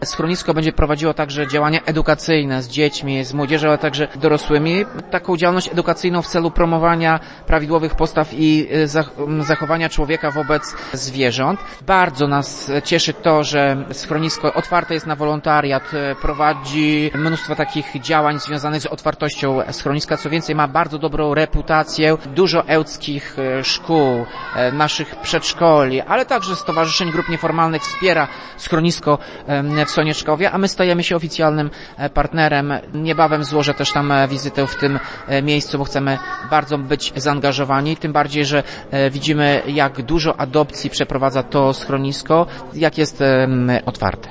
Schronisko będzie prowadziło także działania edukacyjne z dziećmi, z młodzieżą, ale także dorosłymi. Taką działalność edukacyjną w celu promowania prawidłowych postaw i zachowania człowieka wobec zwierząt. Bardzo nas cieszy to, że schronisko otwarte jest na wolontariat, prowadzi mnóstwo takich działań związanych z otwartością schroniska. Co więcej, ma bardzo dobrą reputację. Dużo ełckich szkół, naszych przedszkoli, ale także stowarzyszeń grup nieformalnych wspiera schronisko w Sonieczkowie, a my stajemy się oficjalnym partnerem. Niebawem złożę też tam wizytę w tym miejscu, bo chcemy bardzo być zaangażowani, tym bardziej, że widzimy, jak dużo adopcji przeprowadza to schronisko, jak jest otwarte.